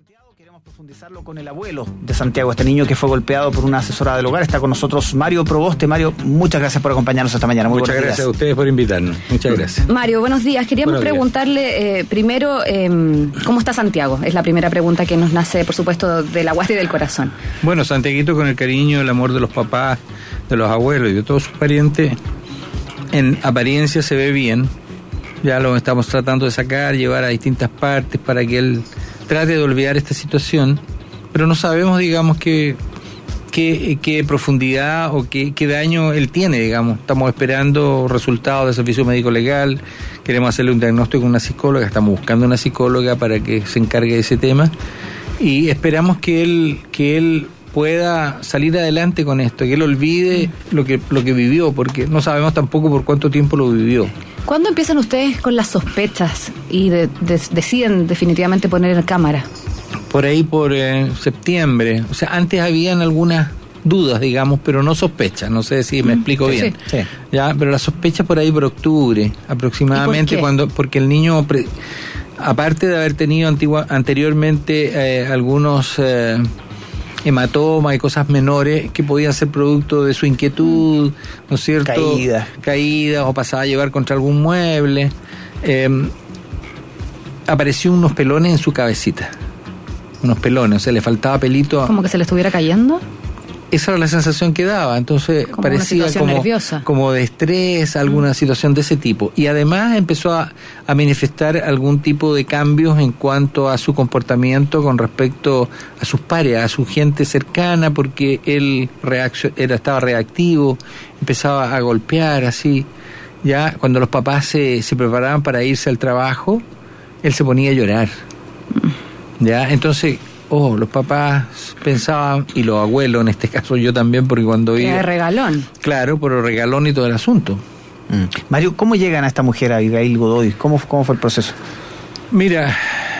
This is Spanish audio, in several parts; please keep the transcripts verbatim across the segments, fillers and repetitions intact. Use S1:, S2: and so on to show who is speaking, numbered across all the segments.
S1: Santiago. Queremos profundizarlo con el abuelo de Santiago, este niño que fue golpeado por una asesora del hogar. Está con nosotros Mario Proboste. Mario, muchas gracias por acompañarnos esta mañana. Muy
S2: muchas gracias días. a ustedes por invitarnos. Muchas gracias.
S3: Mario, buenos días. Queríamos buenos preguntarle días. Eh, primero, eh, ¿cómo está Santiago? Es la primera pregunta que nos nace, por supuesto, de la guardia y del corazón.
S2: Bueno, Santiaguito, con el cariño, el amor de los papás, de los abuelos y de todos sus parientes, en apariencia se ve bien. Ya lo estamos tratando de sacar, llevar a distintas partes para que él trate de olvidar esta situación, pero no sabemos, digamos, qué, qué, qué profundidad o qué, qué daño él tiene, digamos. Estamos esperando resultados del servicio médico legal, queremos hacerle un diagnóstico con una psicóloga, estamos buscando una psicóloga para que se encargue de ese tema, y esperamos que él, que él pueda salir adelante con esto, que él olvide lo que, lo que vivió, porque no sabemos tampoco por cuánto tiempo lo vivió.
S3: ¿Cuándo empiezan ustedes con las sospechas y de, de, deciden definitivamente poner en cámara?
S2: Por ahí por eh, septiembre. O sea, antes habían algunas dudas, digamos, pero no sospechas. No sé si me mm, explico sí, bien. Sí. Ya, pero las sospechas por ahí por octubre, aproximadamente,
S3: ¿por qué?
S2: cuando porque el niño, pre, aparte de haber tenido antigua, anteriormente eh, algunos eh, hematomas y cosas menores que podían ser producto de su inquietud, ¿no es cierto?
S1: Caídas.
S2: Caídas o pasaba a llevar contra algún mueble. Eh, apareció unos pelones en su cabecita. Unos pelones, o sea, le faltaba pelito.
S3: ¿Como que se le estuviera cayendo?
S2: Esa era la sensación que daba, entonces como parecía como,
S3: nerviosa. como
S2: de estrés, alguna mm. situación de ese tipo. Y además empezó a, a manifestar algún tipo de cambios en cuanto a su comportamiento con respecto a sus pares, a su gente cercana, porque él reaccio- era, estaba reactivo, empezaba a golpear así. Ya cuando los papás se, se preparaban para irse al trabajo, él se ponía a llorar. Mm. Ya, entonces... Oh, los papás pensaban, y los abuelos, en este caso yo también, porque cuando iba...
S3: Era regalón.
S2: Claro, por el regalón y todo el asunto.
S1: Mm. Mario, ¿cómo llegan a esta mujer, a Abigail Godoy? ¿Cómo, cómo fue el proceso?
S2: Mira,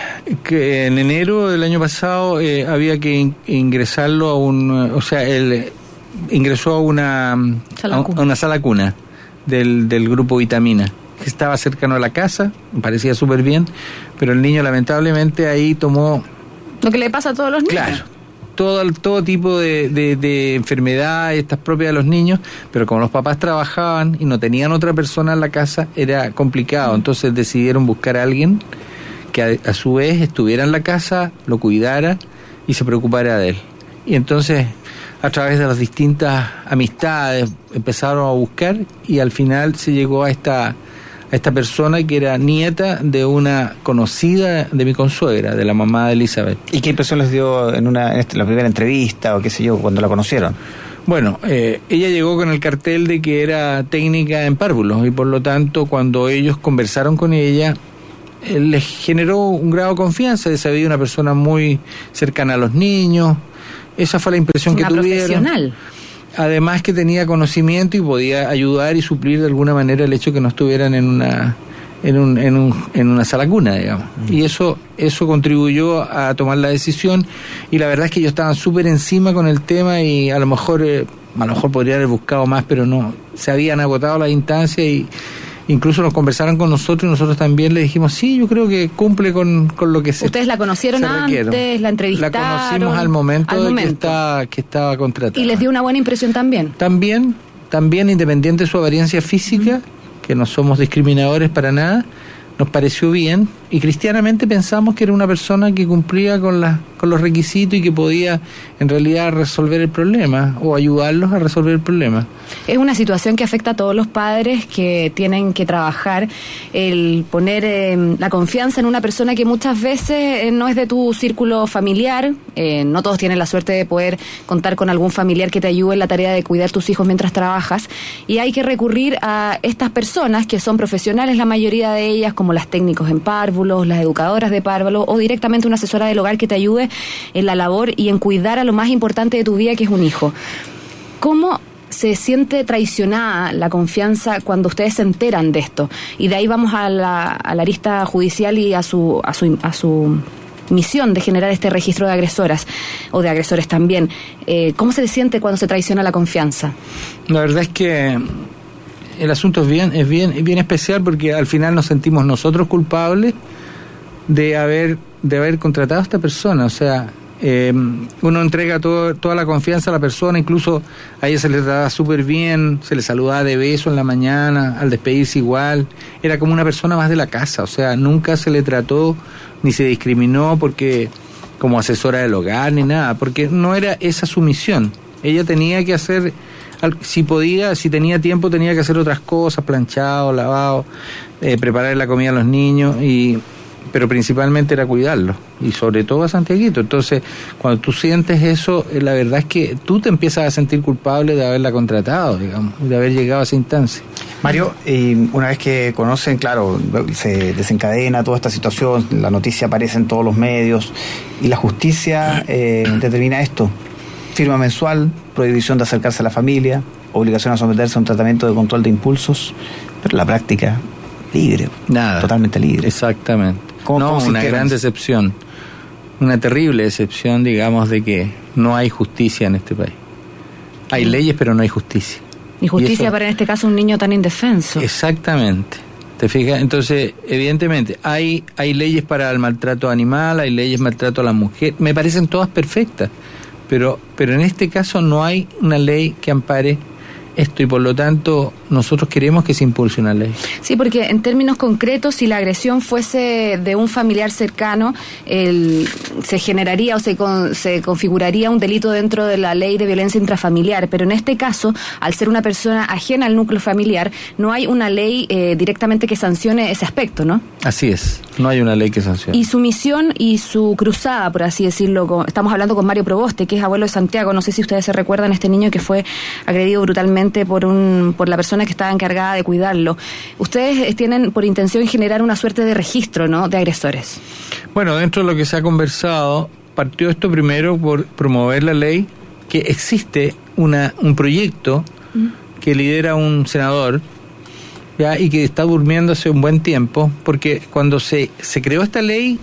S2: que en enero del año pasado eh, había que in- ingresarlo a un... O sea, él ingresó a una, a, a una sala cuna del, del grupo Vitamina, que estaba cercano a la casa, me parecía súper bien, pero el niño lamentablemente ahí tomó...
S3: Lo que le pasa a todos los niños.
S2: Claro, todo, todo tipo de, de, de enfermedades, estas propias de los niños, pero como los papás trabajaban y no tenían otra persona en la casa, era complicado. Entonces decidieron buscar a alguien que a, a su vez estuviera en la casa, lo cuidara y se preocupara de él. Y entonces, a través de las distintas amistades, empezaron a buscar y al final se llegó a esta... a esta persona que era nieta de una conocida de mi consuegra, de la mamá de Elizabeth.
S1: ¿Y qué impresión les dio en una en la primera entrevista o qué sé yo, cuando la conocieron?
S2: Bueno, eh, ella llegó con el cartel de que era técnica en párvulos y por lo tanto cuando ellos conversaron con ella, eh, les generó un grado de confianza, de saber una persona muy cercana a los niños. Esa fue la impresión
S3: una
S2: que tuvieron.
S3: Profesional.
S2: Además que tenía conocimiento y podía ayudar y suplir de alguna manera el hecho que no estuvieran en una en un, en un, en una sala cuna, digamos. Mm. Y eso eso contribuyó a tomar la decisión y la verdad es que ellos estaban súper encima con el tema y a lo mejor eh, a lo mejor podría haber buscado más, pero no, se habían agotado las instancias y incluso nos conversaron con nosotros y nosotros también le dijimos, sí, yo creo que cumple con, con lo que se
S3: ¿Ustedes la conocieron antes, la entrevistaron?
S2: La conocimos al momento,
S3: al
S2: de
S3: momento.
S2: Que, estaba, que estaba contratada.
S3: ¿Y les dio una buena impresión también?
S2: También, también independiente de su apariencia física, uh-huh. que no somos discriminadores para nada, nos pareció bien y cristianamente pensamos que era una persona que cumplía con, la, con los requisitos y que podía en realidad resolver el problema o ayudarlos a resolver el problema.
S3: Es una situación que afecta a todos los padres que tienen que trabajar el poner eh, la confianza en una persona que muchas veces eh, no es de tu círculo familiar, eh, no todos tienen la suerte de poder contar con algún familiar que te ayude en la tarea de cuidar tus hijos mientras trabajas y hay que recurrir a estas personas que son profesionales, la mayoría de ellas, como las técnicos en párvulos, las educadoras de párvulos o directamente una asesora del hogar que te ayude en la labor y en cuidar a lo más importante de tu vida, que es un hijo. ¿Cómo se siente traicionada la confianza cuando ustedes se enteran de esto? Y de ahí vamos a la, a la arista judicial y a su, a su, a su misión de generar este registro de agresoras o de agresores también. Eh, ¿Cómo se siente cuando se traiciona la confianza?
S2: La verdad es que el asunto es bien, es bien, es bien especial porque al final nos sentimos nosotros culpables de haber de haber contratado a esta persona. O sea, eh, uno entrega todo, toda la confianza a la persona, incluso a ella se le trataba súper bien, se le saludaba de beso en la mañana, al despedirse igual, era como una persona más de la casa. O sea, nunca se le trató ni se discriminó porque como asesora del hogar ni nada, porque no era esa su misión. Ella tenía que hacer, si podía, si tenía tiempo, tenía que hacer otras cosas, planchado, lavado, eh, preparar la comida a los niños, y pero principalmente era cuidarlos, y sobre todo a Santiaguito. Entonces, cuando tú sientes eso, eh, la verdad es que tú te empiezas a sentir culpable de haberla contratado, digamos, de haber llegado a esa instancia.
S1: Mario, eh, una vez que conocen, claro, se desencadena toda esta situación, la noticia aparece en todos los medios, y la justicia eh, determina esto: firma mensual, prohibición de acercarse a la familia, obligación a someterse a un tratamiento de control de impulsos, pero la práctica, libre,
S2: nada,
S1: totalmente libre.
S2: Exactamente.
S1: ¿Cómo,
S2: no,
S1: cómo
S2: una gran decepción, una terrible decepción, digamos, de que no hay justicia en este país. Hay leyes, pero no hay justicia.
S3: Y justicia
S2: y eso,
S3: para, en este caso, un niño tan indefenso.
S2: Exactamente. ¿Te fijas? Entonces, evidentemente, hay hay leyes para el maltrato animal, hay leyes maltrato a la mujer, me parecen todas perfectas, pero pero en este caso no hay una ley que ampare esto, y por lo tanto nosotros queremos que se impulse una ley.
S3: Sí, porque en términos concretos, si la agresión fuese de un familiar cercano, el, se generaría o se, con, se configuraría un delito dentro de la ley de violencia intrafamiliar, pero en este caso, al ser una persona ajena al núcleo familiar, no hay una ley eh, directamente que sancione ese aspecto, ¿no?
S2: Así es, no hay una ley que sancione.
S3: Y su misión y su cruzada, por así decirlo, con, estamos hablando con Mario Proboste, que es abuelo de Santiago, no sé si ustedes se recuerdan, este niño que fue agredido brutalmente por un por la persona que estaba encargada de cuidarlo. Ustedes tienen por intención generar una suerte de registro, ¿no?, de agresores.
S2: Bueno, dentro de lo que se ha conversado, partió esto primero por promover la ley, que existe una un proyecto ¿Mm? que lidera un senador, ya, y que está durmiendo hace un buen tiempo, porque cuando se, se creó esta ley,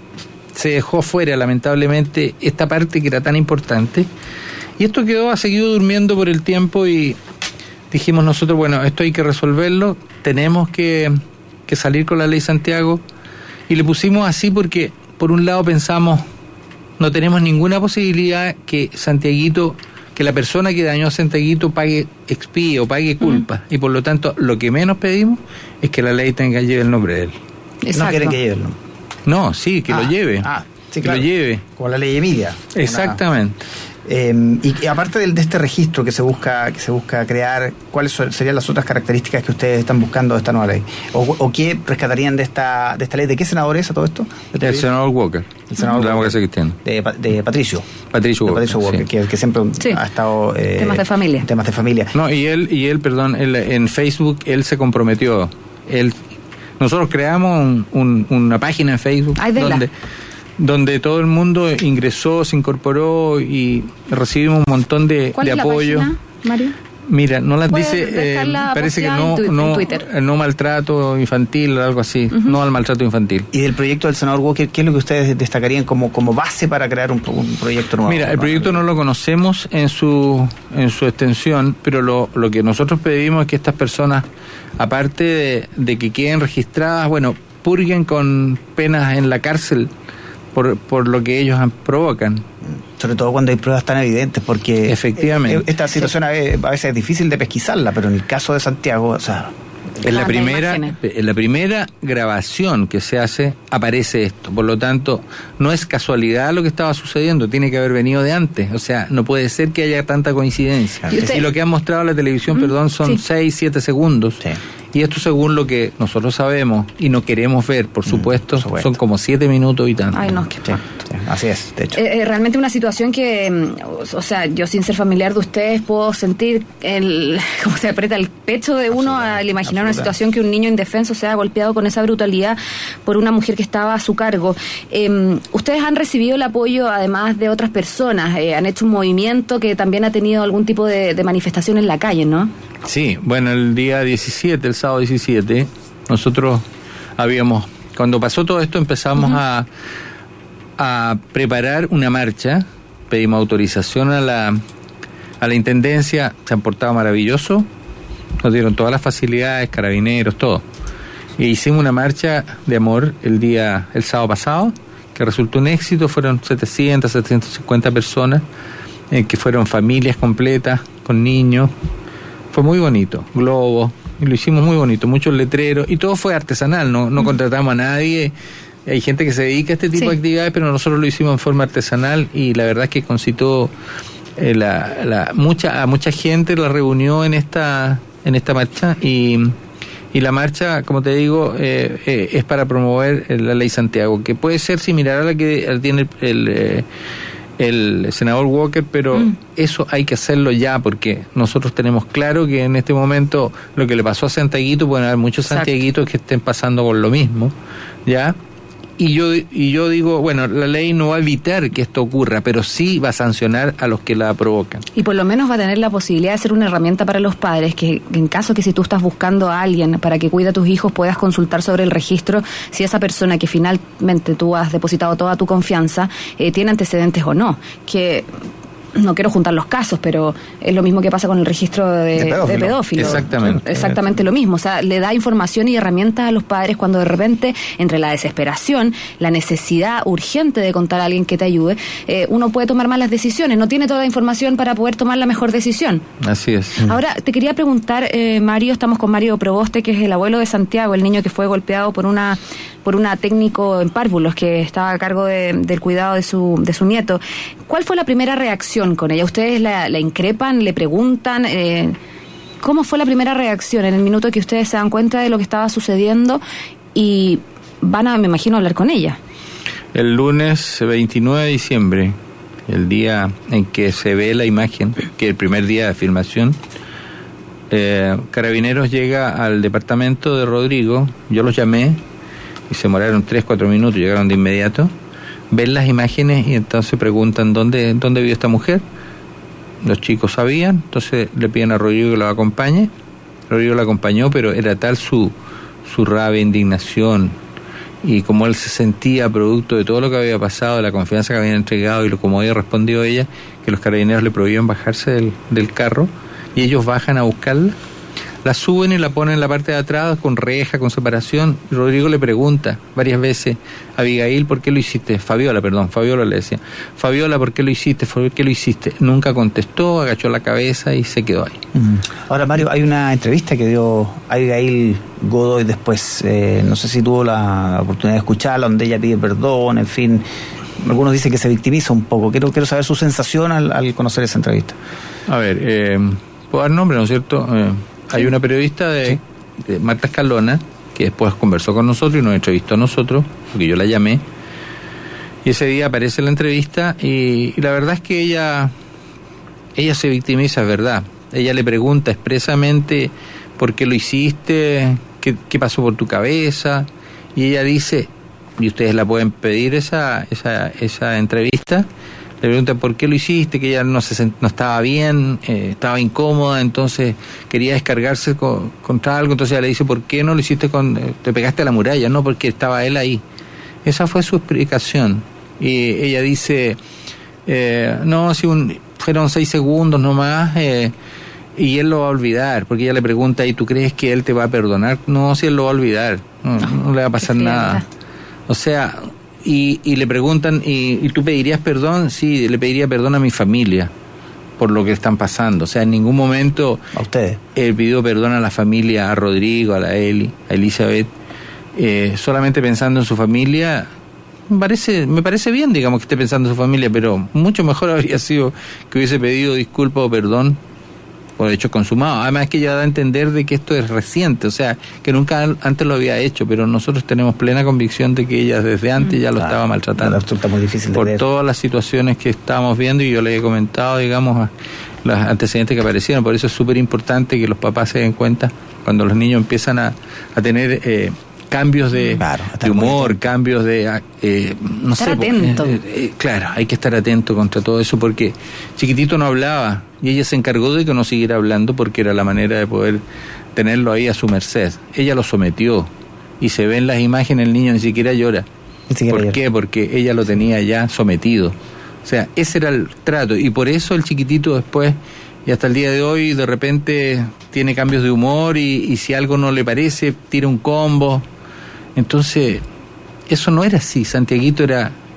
S2: se dejó fuera, lamentablemente, esta parte que era tan importante, y esto quedó, ha seguido durmiendo por el tiempo, y dijimos nosotros, bueno, esto hay que resolverlo, tenemos que, que salir con la ley Santiago, y le pusimos así porque, por un lado, pensamos, no tenemos ninguna posibilidad que Santiaguito, que la persona que dañó a Santiaguito pague, expíe o pague culpa, uh-huh. y por lo tanto, lo que menos pedimos es que la ley tenga, lleve el nombre de él.
S1: Exacto. No quieren que lleve el nombre.
S2: No, sí, que
S1: ah,
S2: lo lleve,
S1: ah, sí,
S2: que
S1: claro.
S2: lo lleve.
S1: Como la ley Emilia.
S2: Exactamente.
S1: Una... Eh, y, y aparte de, de este registro que se busca que se busca crear, ¿cuáles son, serían las otras características que ustedes están buscando de esta nueva ley? ¿O, o qué rescatarían de esta de esta ley? ¿De qué senador es a todo esto?
S2: El senador Walker.
S1: El senador
S2: de la
S1: Walker.
S2: democracia cristiana.
S1: De, de Patricio.
S2: Patricio
S1: de
S2: Walker.
S1: Patricio Walker,
S2: sí.
S1: que, que siempre
S3: sí.
S1: ha estado... Eh,
S3: temas de familia.
S1: Temas de familia.
S2: No, y él, y él perdón, él, en Facebook, él se comprometió. Él, nosotros creamos un, un, una página en Facebook
S3: Ay,
S2: donde... donde todo el mundo ingresó, se incorporó y recibimos un montón de,
S3: ¿Cuál
S2: de
S3: es
S2: apoyo.
S3: La página, Mario?
S2: Mira, no las dice, eh, parece que no,
S3: en tu,
S2: no,
S3: en
S2: no maltrato infantil o algo así, uh-huh. no al maltrato infantil.
S1: ¿Y del proyecto del senador Walker, qué es lo que ustedes destacarían como, como base para crear un, un proyecto nuevo?
S2: Mira, el proyecto no lo conocemos en su en su extensión, pero lo, lo que nosotros pedimos es que estas personas, aparte de, de que queden registradas, bueno, purguen con penas en la cárcel por, por lo que ellos provocan.
S1: Sobre todo cuando hay pruebas tan evidentes, porque
S2: efectivamente
S1: esta situación sí. a veces es difícil de pesquisarla, pero en el caso de Santiago, o sea...
S2: En la primera, en la primera grabación que se hace aparece esto, por lo tanto no es casualidad lo que estaba sucediendo, tiene que haber venido de antes, o sea, no puede ser que haya tanta coincidencia. ¿Y, usted? y lo que han mostrado en la televisión, mm, perdón, son seis, siete segundos. Sí. Y esto, según lo que nosotros sabemos y no queremos ver, por supuesto, mm, por supuesto. son como siete minutos y tanto.
S3: Ay, no, qué
S1: sí, sí, así es, de hecho.
S3: Eh, eh, realmente una situación que, o sea, yo sin ser familiar de ustedes puedo sentir el cómo se aprieta el pecho de uno al imaginar una situación que un niño indefenso sea golpeado con esa brutalidad por una mujer que estaba a su cargo. Eh, ustedes han recibido el apoyo, además de otras personas, eh, han hecho un movimiento que también ha tenido algún tipo de, de manifestación en la calle, ¿no?
S2: Sí, bueno, el día diecisiete, el sábado diecisiete, nosotros habíamos, cuando pasó todo esto empezamos uh-huh. a, a preparar una marcha, pedimos autorización a la, a la Intendencia, se han portado maravilloso, nos dieron todas las facilidades, carabineros, todo. E hicimos una marcha de amor el día, el sábado pasado, que resultó un éxito. Fueron setecientas, setecientas cincuenta personas, eh, que fueron familias completas, con niños. Fue muy bonito, globos, y lo hicimos muy bonito, muchos letreros, y todo fue artesanal, no, no contratamos a nadie. Hay gente que se dedica a este tipo sí. de actividades, pero nosotros lo hicimos en forma artesanal, y la verdad es que concitó eh, la, la, mucha, a mucha gente, la reunió en esta, en esta marcha, y, y la marcha, como te digo, eh, eh, es para promover la Ley Santiago, que puede ser similar a la que tiene el... el eh, el senador Walker, pero mm. eso hay que hacerlo ya, porque nosotros tenemos claro que en este momento lo que le pasó a Santiaguito, pueden haber muchos Exacto. Santiaguitos que estén pasando por lo mismo, ¿ya? Y yo y yo digo, bueno, la ley no va a evitar que esto ocurra, pero sí va a sancionar a los que la provocan.
S3: Y por lo menos va a tener la posibilidad de ser una herramienta para los padres, que en caso que si tú estás buscando a alguien para que cuide a tus hijos, puedas consultar sobre el registro si esa persona que finalmente tú has depositado toda tu confianza eh, tiene antecedentes o no. Que no quiero juntar los casos, pero es lo mismo que pasa con el registro de, de pedófilo. De pedófilo.
S2: Exactamente.
S3: Exactamente lo mismo. O sea, le da información y herramientas a los padres cuando de repente, entre la desesperación, la necesidad urgente de contar a alguien que te ayude, eh, uno puede tomar malas decisiones. No tiene toda la información para poder tomar la mejor decisión.
S2: Así es.
S3: Ahora, te quería preguntar, eh, Mario, estamos con Mario Proboste, que es el abuelo de Santiago, el niño que fue golpeado por una por una técnico en párvulos que estaba a cargo de, del cuidado de su de su nieto. ¿Cuál fue la primera reacción con ella? ¿Ustedes la, la increpan, le preguntan? Eh, ¿Cómo fue la primera reacción en el minuto que ustedes se dan cuenta de lo que estaba sucediendo y van a, me imagino, hablar con ella?
S2: El lunes veintinueve de diciembre, el día en que se ve la imagen, que es el primer día de filmación, eh, Carabineros llega al departamento de Rodrigo, yo los llamé, y se demoraron tres, cuatro minutos, llegaron de inmediato, ven las imágenes y entonces preguntan dónde, dónde vive esta mujer. Los chicos sabían, entonces le piden a Rodrigo que lo acompañe. Rodrigo lo acompañó, pero era tal su, su rabia, indignación, y como él se sentía producto de todo lo que había pasado, de la confianza que habían entregado y lo como había respondido ella, que los carabineros le prohibían bajarse del, del carro, y ellos bajan a buscarla. La suben y la ponen en la parte de atrás con reja, con separación. Y Rodrigo le pregunta varias veces a Abigail, ¿por qué lo hiciste? Fabiola, perdón, Fabiola le decía. Fabiola, ¿por qué lo hiciste? ¿Por qué lo hiciste? Nunca contestó, agachó la cabeza y se quedó ahí.
S1: Uh-huh. Ahora, Mario, hay una entrevista que dio Abigail Godoy después, eh, no sé si tuvo la oportunidad de escucharla, donde ella pide perdón, en fin. Algunos dicen que se victimiza un poco. Quiero, quiero saber su sensación al, al conocer esa entrevista.
S2: A ver, eh, puedo dar nombre, ¿no es cierto? Eh, Hay una periodista de, sí. de Marta Escalona, que después conversó con nosotros y nos entrevistó a nosotros, porque yo la llamé, y ese día aparece la entrevista, y, y la verdad es que ella ella se victimiza, es verdad. Ella le pregunta expresamente por qué lo hiciste, qué, qué pasó por tu cabeza, y ella dice, y ustedes la pueden pedir esa esa esa entrevista, le pregunta por qué lo hiciste, que ella no se no estaba bien, eh, estaba incómoda, entonces quería descargarse con, contra algo, entonces ella le dice, ¿por qué no lo hiciste con, eh, te pegaste a la muralla? No, porque estaba él ahí. Esa fue su explicación. Y ella dice, eh, no, si un, fueron seis segundos nomás, eh, y él lo va a olvidar, porque ella le pregunta, ¿y tú crees que él te va a perdonar? No, si él lo va a olvidar, no, no le va a pasar nada. O sea... Y, y le preguntan, ¿y, ¿y tú pedirías perdón? Sí, le pediría perdón a mi familia por lo que están pasando. O sea, en ningún momento...
S1: ¿A ustedes?
S2: Él pidió perdón a la familia, a Rodrigo, a la Eli, a Elizabeth, eh, solamente pensando en su familia. Me parece, me parece bien, digamos, que esté pensando en su familia, pero mucho mejor habría sido que hubiese pedido disculpas o perdón por hechos consumados. Además que ella da a entender de que esto es reciente, o sea, que nunca antes lo había hecho, pero nosotros tenemos plena convicción de que ella desde antes ya lo claro, estaba maltratando.
S1: Está muy difícil de
S2: por
S1: ver.
S2: Todas las situaciones que estábamos viendo, y yo le he comentado, digamos, a los antecedentes que aparecieron. Por eso es súper importante que los papás se den cuenta cuando los niños empiezan a, a tener... Eh, cambios de, claro, de humor, cambios de... Eh, no
S3: estar
S2: sé,
S3: atento.
S2: Eh, eh, claro, hay que estar atento contra todo eso, porque chiquitito no hablaba y ella se encargó de que no siguiera hablando, porque era la manera de poder tenerlo ahí a su merced. Ella lo sometió y se ven las imágenes, el niño ni siquiera llora. Ni siquiera ¿Por llora. qué? Porque ella lo tenía ya sometido. O sea, ese era el trato, y por eso el chiquitito después... Y hasta el día de hoy de repente tiene cambios de humor, y, y si algo no le parece, tira un combo. Entonces, eso no era así. Santiaguito era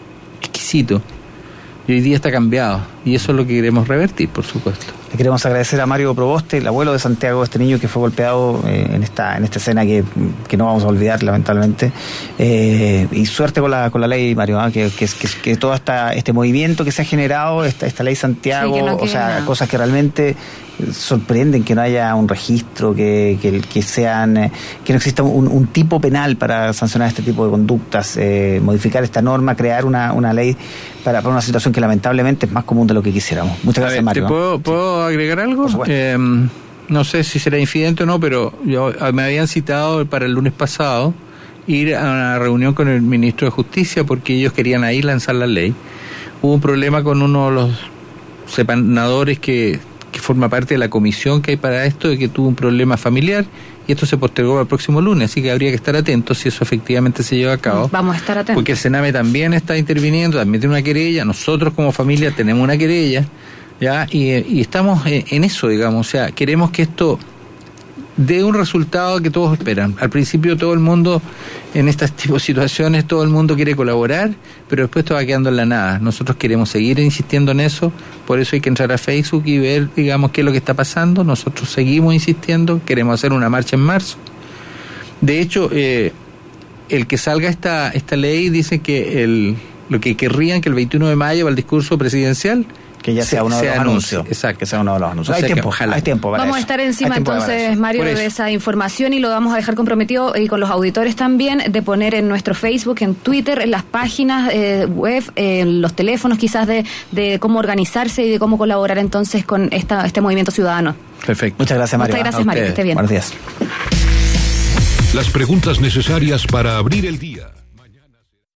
S2: exquisito. Y hoy día está cambiado. Y eso es lo que queremos revertir, por supuesto.
S1: Le queremos agradecer a Mario Proboste, el abuelo de Santiago, este niño que fue golpeado eh, en esta en esta escena que, que no vamos a olvidar, lamentablemente. Eh, y suerte con la con la ley, Mario, ¿eh? que, que, que, que todo esta, este movimiento que se ha generado, esta, esta ley Santiago, sí, no o sea, nada. Cosas que realmente sorprenden, que no haya un registro, que, que, que sean que no exista un, un tipo penal para sancionar este tipo de conductas, eh, modificar esta norma, crear una, una ley para, para una situación que lamentablemente es más común de lo que quisiéramos. Muchas gracias, ver, Mario.
S2: ¿Te puedo, ¿puedo agregar algo? Eh, no sé si será infidente o no, pero yo, me habían citado para el lunes pasado ir a una reunión con el ministro de Justicia porque ellos querían ahí lanzar la ley. Hubo un problema con uno de los sepanadores que, que forma parte de la comisión que hay para esto, de que tuvo un problema familiar y esto se postergó para el próximo lunes, así que habría que estar atentos si eso efectivamente se lleva a cabo.
S3: Vamos a estar atentos.
S2: Porque el Sename también está interviniendo, también tiene una querella, nosotros como familia tenemos una querella, ya y, y estamos en eso, digamos, o sea, queremos que esto dé un resultado que todos esperan. Al principio todo el mundo, en estas tipos de situaciones, todo el mundo quiere colaborar, pero después esto va quedando en la nada. Nosotros queremos seguir insistiendo en eso, por eso hay que entrar a Facebook y ver, digamos, qué es lo que está pasando. Nosotros seguimos insistiendo, queremos hacer una marcha en marzo. De hecho, eh, el que salga esta esta ley dice que el lo que querrían que el veintiuno de mayo va el discurso presidencial,
S1: que ya sea uno de los anuncios.
S2: Exacto.
S1: Que sea uno de los anuncios.
S2: O sea,
S1: hay, tiempo,
S2: ojalá.
S1: hay tiempo para
S3: Vamos
S1: eso.
S3: a estar encima entonces, Mario, de esa información y lo vamos a dejar comprometido y con los auditores también de poner en nuestro Facebook, en Twitter, en las páginas eh, web, en los teléfonos quizás de, de cómo organizarse y de cómo colaborar entonces con esta, este movimiento ciudadano.
S2: Perfecto.
S1: Muchas gracias, Mario.
S3: Muchas gracias, Mario. Que esté bien.
S1: Buenos días.
S4: Las preguntas necesarias para abrir el día.